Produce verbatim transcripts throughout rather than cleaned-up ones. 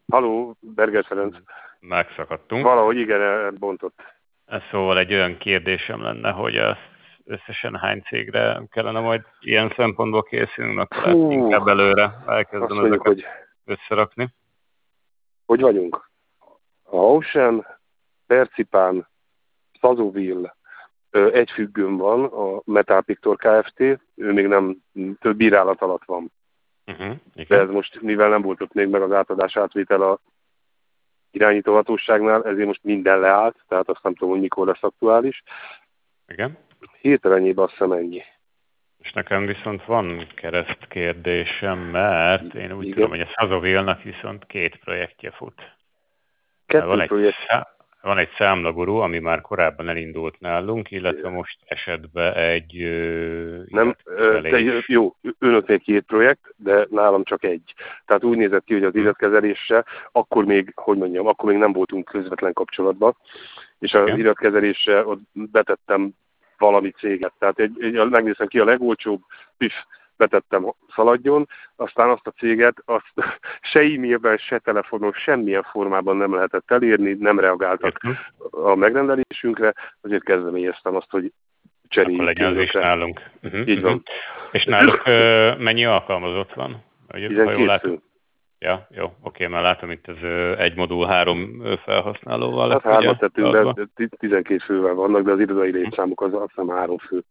Halló, Berger Ferenc. Megszakadtunk. Valahogy igen, bontott. Szóval egy olyan kérdésem lenne, hogy az összesen hány cégre kellene majd ilyen szempontból készülnünk, akkor ezt inkább előre elkezdem azt mondjuk, ezeket hogy összerakni. hogy vagyunk? A Ocean, Percipán, Szazovil, egy függőn van, a Metal Pictor Kft. Ő még nem, több bírálat alatt van. Uh-huh, De ez most, mivel nem volt ott még meg az átadás átvétel a irányítóhatóságnál, ezért most minden leállt, tehát azt nem tudom, hogy mikor lesz aktuális. Igen. Hirtelenjében azt hiszem ennyi. És nekem viszont van kereszt kérdésem, mert én úgy Igen. tudom, hogy a Szazovilnak viszont két projektje fut. Kettő van, egy projekt. szá- van egy számlagurú, ami már korábban elindult nálunk, illetve most esetben egy ö, Nem, de jó, önöknél két projekt, de nálam csak egy. Tehát úgy nézett ki, hogy az iratkezeléssel, akkor még, hogy mondjam, akkor még nem voltunk közvetlen kapcsolatban, és az iratkezeléssel ott betettem valami céget. Tehát egy, egy, megnézem ki a legolcsóbb, pif, betettem szaladjon, aztán azt a céget azt se e-mailben, se telefonon, semmilyen formában nem lehetett elérni, nem reagáltak a megrendelésünkre, azért kezdeményeztem azt, hogy cseréljük. Akkor legyen az is nálunk. Uh-huh, Így van. Uh-huh. És náluk uh, mennyi alkalmazott van? tizenkét fő. Ja, jó, oké, mert látom itt ez egy modul három felhasználóval. Hát hármat tettünk, de tizenkét fővel vannak, de az irodai létszámuk az azt hiszem három fő.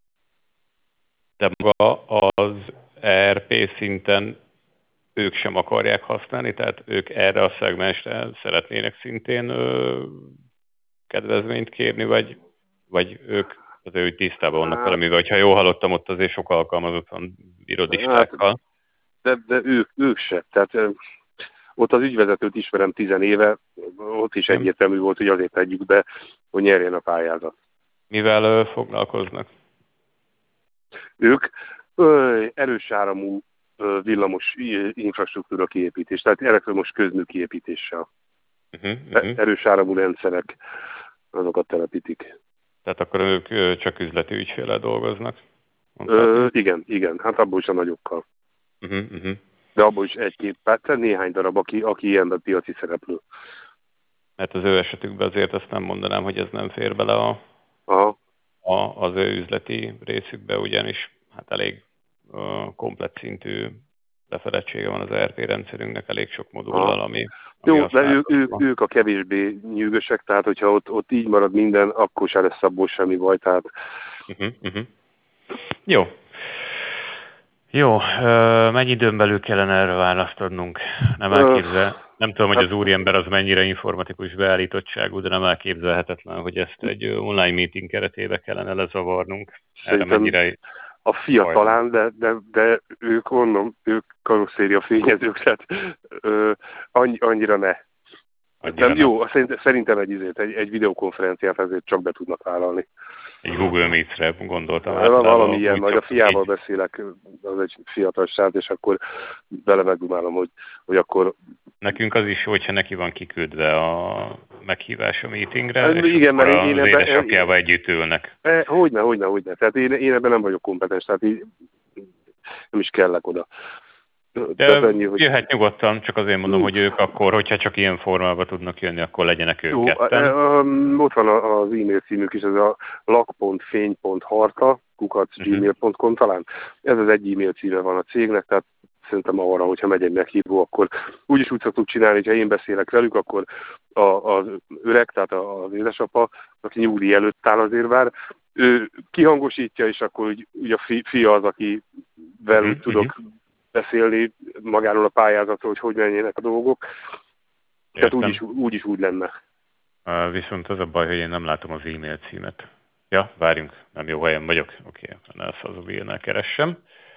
De maga az e er pé szinten ők sem akarják használni, tehát ők erre a szegmensre szeretnének szintén ö, kedvezményt kérni, vagy, vagy ők azért úgy tisztában vannak valamivel, hogyha jól hallottam, ott azért sok alkalmazott van irodistákkal. Hát, de, de ők, ők se. Tehát ott az ügyvezetőt ismerem tizen éve, ott is egyértelmű volt, hogy azért tegyük be, hogy nyerjen a pályázat. Mivel ö, foglalkoznak? Ők ö, erős áramú ö, villamos infrastruktúra kiépítés, tehát elektromos közmű kiépítéssel. Uh-huh, uh-huh. Erős áramú rendszerek, azokat telepítik. Tehát akkor ők ö, csak üzleti ügyféllel dolgoznak? Ö, igen, igen, hát abból is a nagyokkal. Uh-huh, uh-huh. De abból is egy-két, tehát néhány darab, aki, aki ilyen a piaci szereplő. Mert az ő esetükben azért azt nem mondanám, hogy ez nem fér bele a, a, az ő üzleti részükbe, ugyanis hát elég uh, komplett szintű lefedettsége van az e er pé rendszerünknek, elég sok modullal, ami, ami jó, de ő, ők, ők a kevésbé nyűgösek, tehát hogyha ott, ott így marad minden, akkor se lesz abból semmi baj, tehát... Uh-huh, uh-huh. Jó. Jó, uh, mennyi időn belül kellene erre választ adnunk? Nem elképzel. Nem tudom, hogy az úriember az mennyire informatikus beállítottságú, de nem elképzelhetetlen, hogy ezt egy online meeting keretébe kellene lezavarnunk. Erre mennyire... A fia talán, de, de, de ők onnan, ők karosszéria fényezők, tehát ö, annyi, annyira ne. Annyira nem, jó, szerintem egy, izét, egy, egy videokonferenciát azért csak be tudnak vállalni. Egy Google Meet-re gondoltam. Valami ilyen, majd a fiával így beszélek, az egy fiatal srác, és akkor bele megdumálom, hogy, hogy akkor... Nekünk az is, hogyha neki van kiküldve a meghívás a meetingre, hát, és igen, mert az én édesapjával együtt ülnek. Hogyne, hogyne, hogyne. Tehát én, én ebben nem vagyok kompetens, tehát így nem is kellek oda. De ennyi, hogy... jöhet nyugodtan, csak azért mondom, hogy ők akkor, hogyha csak ilyen formában tudnak jönni, akkor legyenek ők Jó, ketten. Ott van az e-mail címük is, ez a lak pont fény pont harta kukac gmail pont com talán. Ez az egy e-mail címe van a cégnek, tehát szerintem arra, hogyha megy egy meghívó, akkor úgyis úgy szoktuk csinálni, hogyha én beszélek velük, akkor a, az öreg, tehát az édesapa, aki nyugdíj előtt áll azért vár, ő kihangosítja, és akkor úgy, úgy a fi, fia az, aki velük uh-huh, tudok uh-huh. beszélni magáról a pályázatról, hogy hogy menjenek a dolgok. Tehát úgyis úgy, is úgy lenne. Uh, viszont az a baj, hogy én nem látom az e-mail címet. Ja, várjunk, nem jó helyen vagyok. Oké, okay, ezt az a e-mailnál keressem.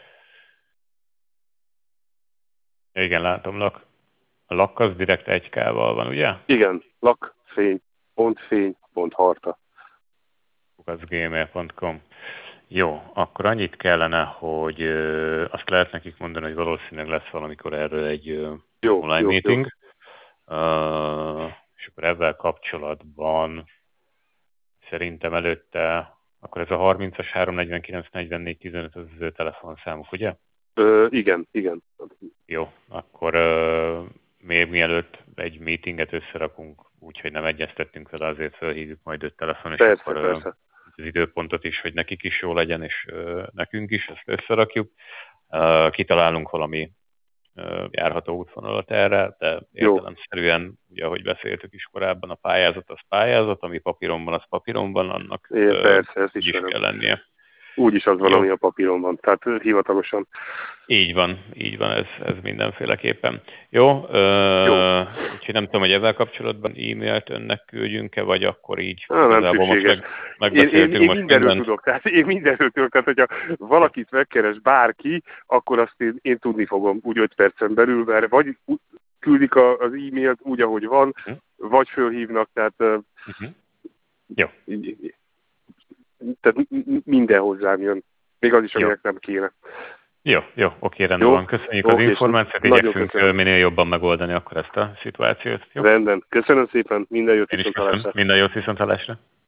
Ja, igen, látom, lak. A lak az direkt egy K-val van, ugye? Igen, lak, fény, pont, fény, pont, harta. kukac gmail pont com. Jó, akkor annyit kellene, hogy ö, azt lehet nekik mondani, hogy valószínűleg lesz valamikor erről egy ö, jó, online jó, meeting. Jó. Uh, és akkor ezzel kapcsolatban szerintem előtte, akkor ez a harmincas háromszáznegyvenkilenc negyvennégy tizenöt az az ő telefonszámuk, ugye? Ö, igen, igen. Jó, akkor uh, még mielőtt egy meetinget összerakunk, úgyhogy nem egyeztettünk vele, azért felhívjuk majd őt telefon, és persze, akkor persze. az időpontot is, hogy nekik is jó legyen, és nekünk is, ezt összerakjuk. Kitalálunk valami járható útvonalat erre, de értelemszerűen, ugye, ahogy beszéltük is korábban, a pályázat az pályázat, ami papíron van, az papíron van, annak é, persze, ezt is, is kell lennie. Úgyis az van, ami a papíron van, tehát hivatalosan. Így van, így van, ez, ez mindenféleképpen. Jó, Jó. Uh, úgyhogy nem tudom, hogy ezzel kapcsolatban e-mailt önnek küldjünk-e, vagy akkor így. Na, nem szükséges. Meg, én, én, én mindenről tudok, tehát én mindenről tudok, tehát hogyha valakit megkeres bárki, akkor azt én, én tudni fogom úgy öt percen belül, mert vagy küldik a, az e-mailt úgy, ahogy van, hm. vagy fölhívnak, tehát, uh-huh. Jó. tehát minden hozzám jön. Még az is, aminek nem kéne. Jó, jó, oké, rendben van. Köszönjük az információt, igyekszünk minél jobban megoldani akkor ezt a szituációt. Jó? Rendben. Köszönöm szépen, minden jót viszonthallásra. Minden jót viszonthallásra.